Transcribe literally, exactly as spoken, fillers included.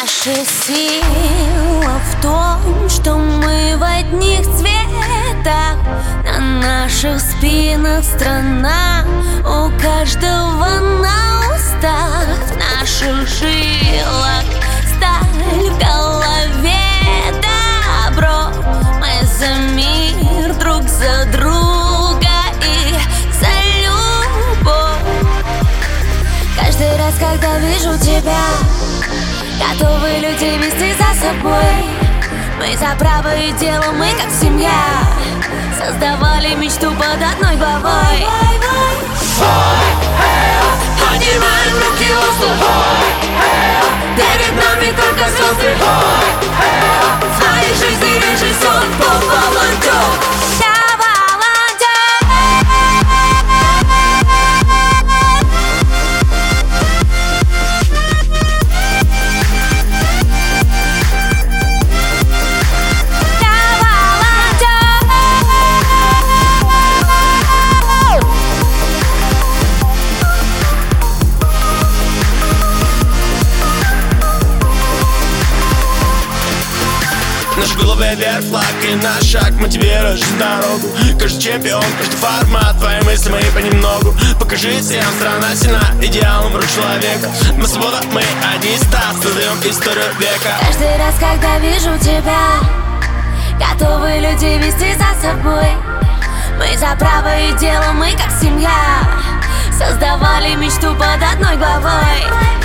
Наша сила в том, что мы в одних цветах. На наших спинах страна, у каждого на устах. В наших жилах сталь, в голове добро. Мы за мир, друг за друга и за любовь. Каждый раз, когда вижу тебя, готовы люди вести за собой. Мы за правое дело, мы как семья, создавали мечту под одной главой. Поднимаем руки в воздух, перед нами только звезды. В твоей жизни режиссер поп-волонтер. Наши головы вверх, флаг и наш шаг мотивирует жизнь дорогу. Каждый чемпион, каждый формат, твои мысли мои понемногу. Покажи всем, страна сильна, идеалом рук человека. Мы свобода, мы одни из ста, создаем историю века. Каждый раз, когда вижу тебя, готовы люди вести за собой. Мы за правое дело, мы как семья, создавали мечту под одной главой.